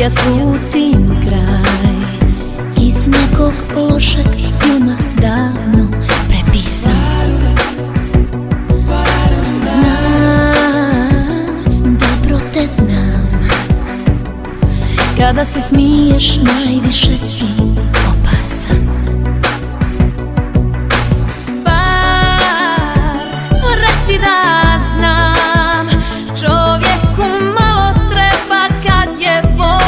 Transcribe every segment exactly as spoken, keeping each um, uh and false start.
ja slutim kraj iz nekog lošeg filma davno prepisan. Znam, dobro te znam, kada se smiješ najviše si opasan. Bar reci da znam, čovjeku malo treba kad je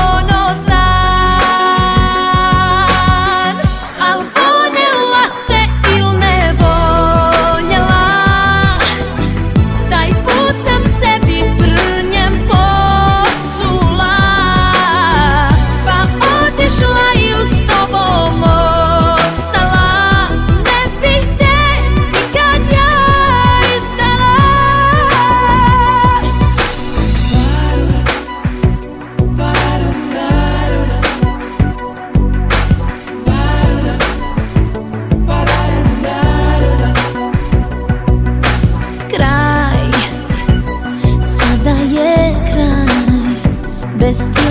ponosan. Al voljela te il ne voljela, taj put sam sebi trnjem posula, pa otišla i s tobom ostala. Ne bih te nikad ja izdala. Kraj, sada je kraj, bez